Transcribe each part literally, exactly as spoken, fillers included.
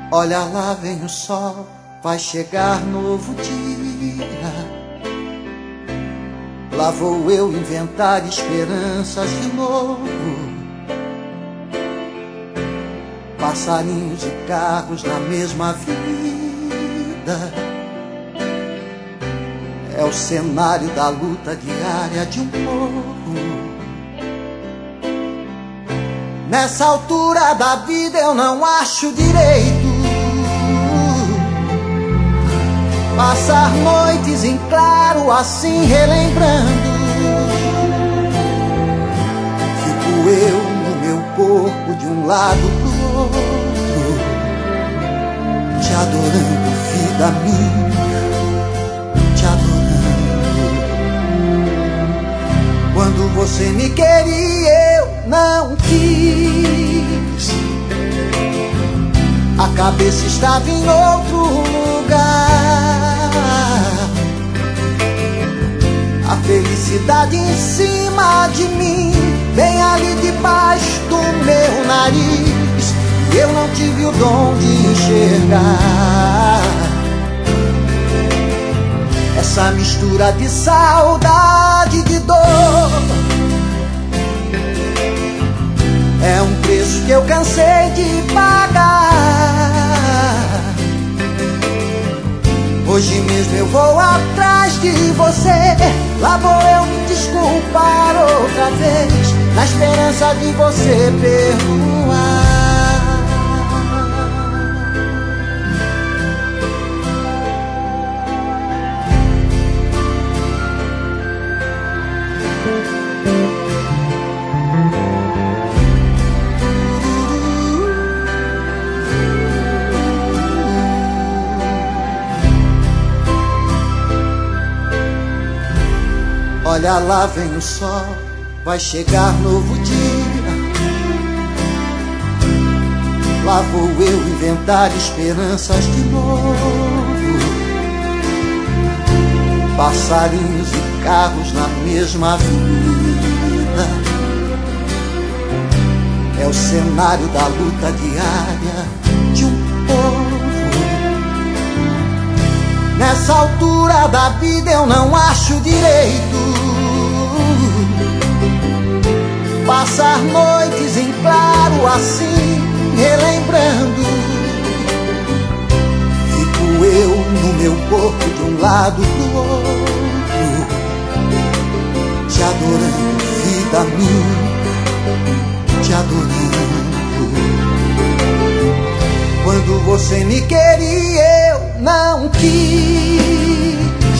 Olha lá vem o sol, vai chegar novo dia. Lá vou eu inventar esperanças de novo. Passarinhos e carros na mesma vida. É o cenário da luta diária de um povo. Nessa altura da vida eu não acho direito passar noites em claro assim relembrando. Fico eu no meu corpo de um lado pro outro, te adorando, vida minha, te adorando. Quando você me queria eu não quis, a cabeça estava em outro lugar. A felicidade em cima de mim, bem ali debaixo do meu nariz. E eu não tive o dom de enxergar essa mistura de saudade e de dor. É um preço que eu cansei de pagar. Hoje mesmo eu vou atrás de você, lá vou eu me desculpar outra vez, na esperança de você perdoar. Olha lá vem o sol, vai chegar novo dia. Lá vou eu inventar esperanças de novo. Passarinhos e carros na mesma vida. É o cenário da luta diária de um povo. Nessa altura da vida eu não acho direito passar noites em claro assim, relembrando. Fico eu no meu corpo de um lado pro outro, te adorando, vida minha, te adorando. Quando você me queria eu não quis,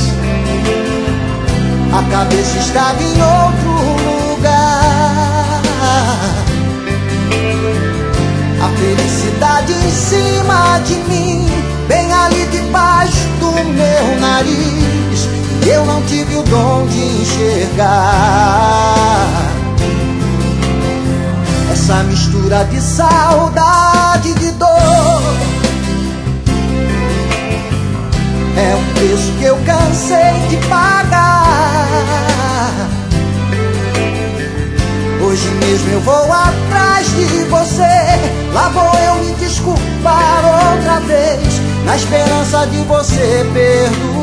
a cabeça estava em outro lugar. A felicidade em cima de mim, bem ali debaixo do meu nariz. Eu não tive o dom de enxergar essa mistura de saudade e de dor. É um preço que eu cansei de pagar. Hoje mesmo eu vou atrás de você, lá vou eu me desculpar outra vez, na esperança de você perdoar.